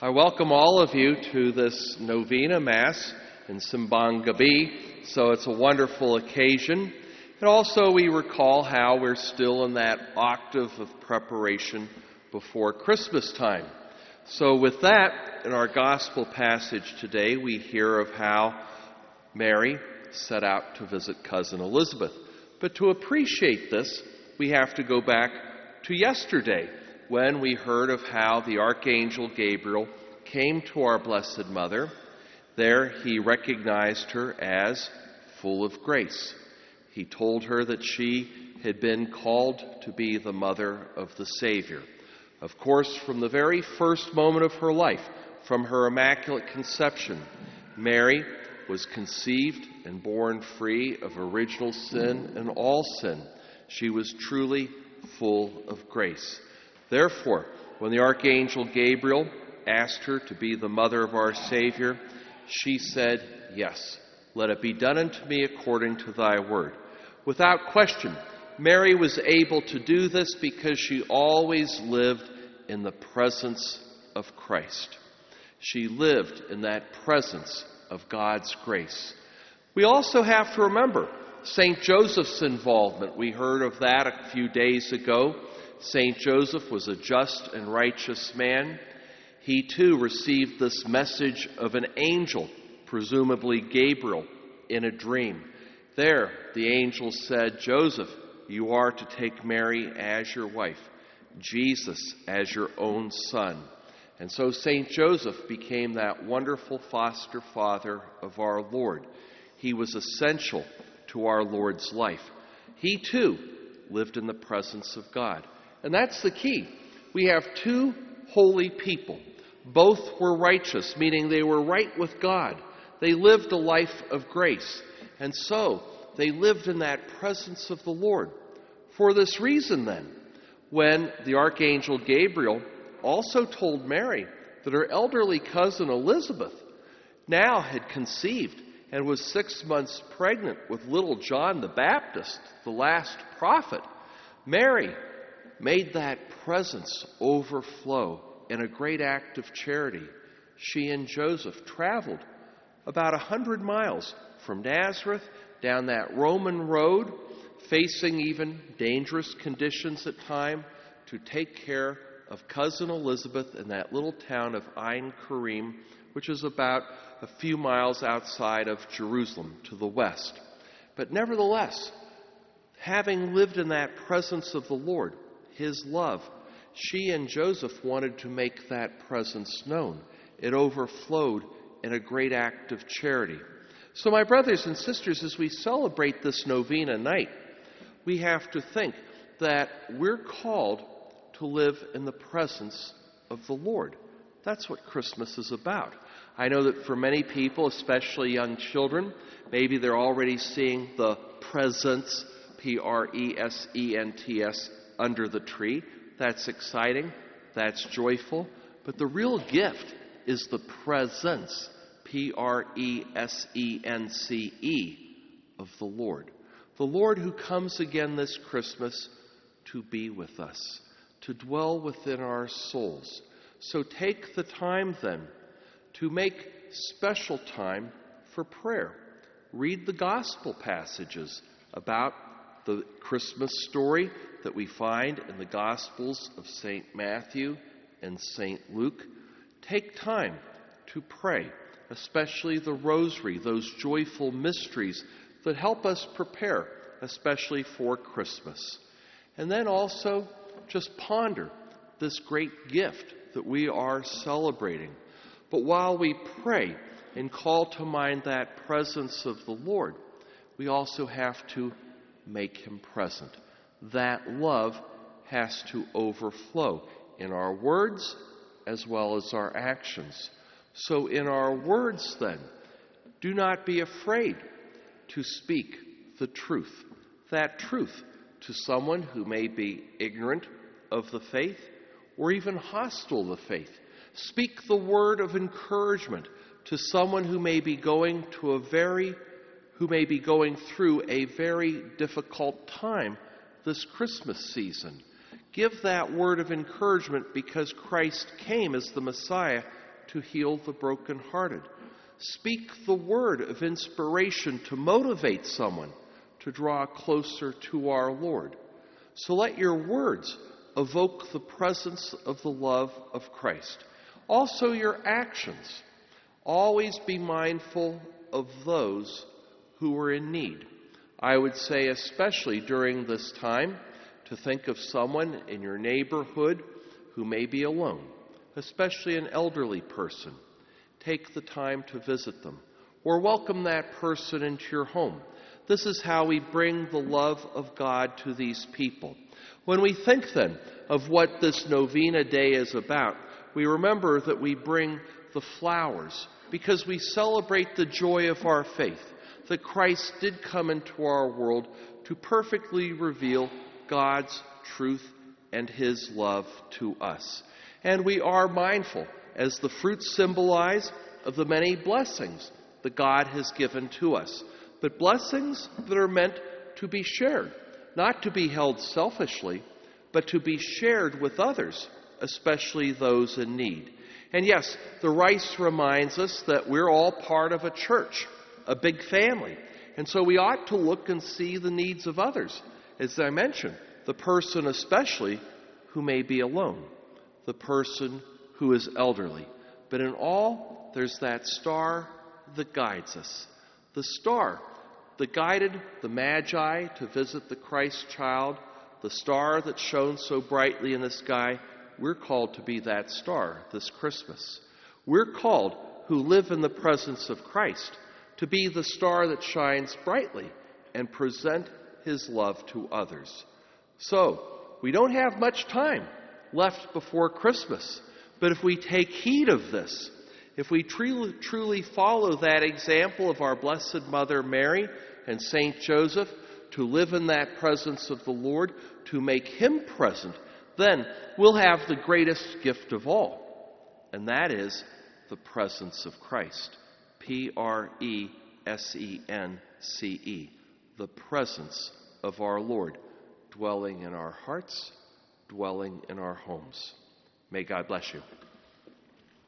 I welcome all of you to this novena Mass in Simbang Gabi. So it's a wonderful occasion. And also we recall how we're still in that octave of preparation before Christmas time. So with that, in our gospel passage today, we hear of how Mary set out to visit cousin Elizabeth. But to appreciate this, we have to go back to yesterday, when we heard of how the Archangel Gabriel came to our Blessed Mother. There he recognized her as full of grace. He told her that she had been called to be the mother of the Savior. Of course, from the very first moment of her life, from her Immaculate Conception, Mary was conceived and born free of original sin and all sin. She was truly full of grace. Therefore, when the Archangel Gabriel asked her to be the mother of our Savior, she said, "Yes, let it be done unto me according to thy word." Without question, Mary was able to do this because she always lived in the presence of Christ. She lived in that presence of God's grace. We also have to remember St. Joseph's involvement. We heard of that a few days ago. St. Joseph was a just and righteous man. He too received this message of an angel, presumably Gabriel, in a dream. There, the angel said, "Joseph, you are to take Mary as your wife, Jesus as your own son." And so St. Joseph became that wonderful foster father of our Lord. He was essential to our Lord's life. He too lived in the presence of God. And that's the key. We have two holy people. Both were righteous, meaning they were right with God. They lived a life of grace. And so they lived in that presence of the Lord. For this reason then, when the Archangel Gabriel also told Mary that her elderly cousin Elizabeth now had conceived and was 6 months pregnant with little John the Baptist, the last prophet, Mary made that presence overflow in a great act of charity. She and Joseph traveled about 100 miles from Nazareth down that Roman road, facing even dangerous conditions at times, to take care of cousin Elizabeth in that little town of Ein Karim, which is about a few miles outside of Jerusalem to the west. But nevertheless, having lived in that presence of the Lord, His love, she and Joseph wanted to make that presence known. It overflowed in a great act of charity. So my brothers and sisters, as we celebrate this novena night, we have to think that we're called to live in the presence of the Lord. That's what Christmas is about. I know that for many people, especially young children, maybe they're already seeing the presents, Presents, under the tree. That's exciting. That's joyful. But the real gift is the presence, Presence, of the Lord. The Lord who comes again this Christmas to be with us, to dwell within our souls. So take the time then to make special time for prayer. Read the gospel passages about the Christmas story that we find in the Gospels of St. Matthew and St. Luke. Take time to pray, especially the Rosary, those joyful mysteries that help us prepare, especially for Christmas. And then also just ponder this great gift that we are celebrating. But while we pray and call to mind that presence of the Lord, we also have to make Him present. That love has to overflow in our words as well as our actions. So in our words then, do not be afraid to speak the truth. That truth to someone who may be ignorant of the faith or even hostile to the faith. Speak the word of encouragement to someone who may be going through a very difficult time this Christmas season. Give that word of encouragement because Christ came as the Messiah to heal the brokenhearted. Speak the word of inspiration to motivate someone to draw closer to our Lord. So let your words evoke the presence of the love of Christ. Also your actions. Always be mindful of those who are in need. I would say especially during this time to think of someone in your neighborhood who may be alone, especially an elderly person. Take the time to visit them or welcome that person into your home. This is how we bring the love of God to these people. When we think then of what this Novena Day is about, we remember that we bring the flowers because we celebrate the joy of our faith, that Christ did come into our world to perfectly reveal God's truth and his love to us. And we are mindful, as the fruits symbolize, of the many blessings that God has given to us. But blessings that are meant to be shared, not to be held selfishly, but to be shared with others, especially those in need. And yes, the rice reminds us that we're all part of a church, a big family. And so we ought to look and see the needs of others. As I mentioned, the person especially who may be alone, the person who is elderly. But in all, there's that star that guides us. The star that guided the Magi to visit the Christ child, the star that shone so brightly in the sky. We're called to be that star this Christmas. We're called, who live in the presence of Christ, to be the star that shines brightly and present his love to others. So, we don't have much time left before Christmas, but if we take heed of this, if we truly follow that example of our Blessed Mother Mary and Saint Joseph, to live in that presence of the Lord, to make him present, then we'll have the greatest gift of all, and that is the presence of Christ. Presence, the presence of our Lord, dwelling in our hearts, dwelling in our homes. May God bless you.